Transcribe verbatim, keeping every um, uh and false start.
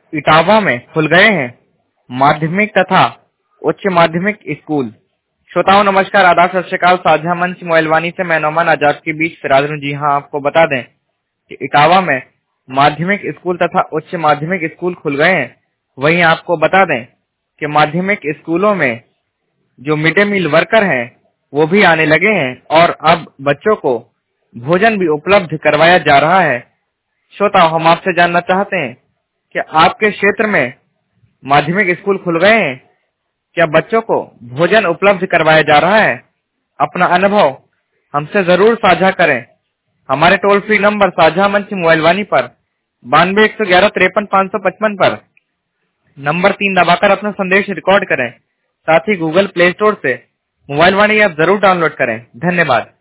इटावा में खुल गए हैं माध्यमिक तथा उच्च माध्यमिक स्कूल। श्रोताओं नमस्कार, आदाब, सत श्री अकाल। साझा मंच मोबाइल वाणी से मैं नौमान आजाद के बीच फिराज हूं। जी हां, आपको बता दें कि इटावा में माध्यमिक स्कूल तथा उच्च माध्यमिक स्कूल खुल गए हैं। वहीं आपको बता दें कि माध्यमिक स्कूलों में जो मिड डे मील वर्कर हैं वो भी आने लगे हैं और अब बच्चों को भोजन भी उपलब्ध करवाया जा रहा है। श्रोताओं, हम आपसे जानना चाहते हैं कि आपके क्षेत्र में माध्यमिक स्कूल खुल गए हैं, क्या बच्चों को भोजन उपलब्ध करवाया जा रहा है? अपना अनुभव हमसे जरूर साझा करें। हमारे टोल फ्री नंबर साझा मंच मोबाइल वाणी पर बानवे एक सौ ग्यारह तिरपन पाँच सौ पचपन पर नंबर तीन दबाकर अपना संदेश रिकॉर्ड करें। साथ ही गूगल प्ले स्टोर से मोबाइल वाणी ऐप जरूर डाउनलोड करें। धन्यवाद।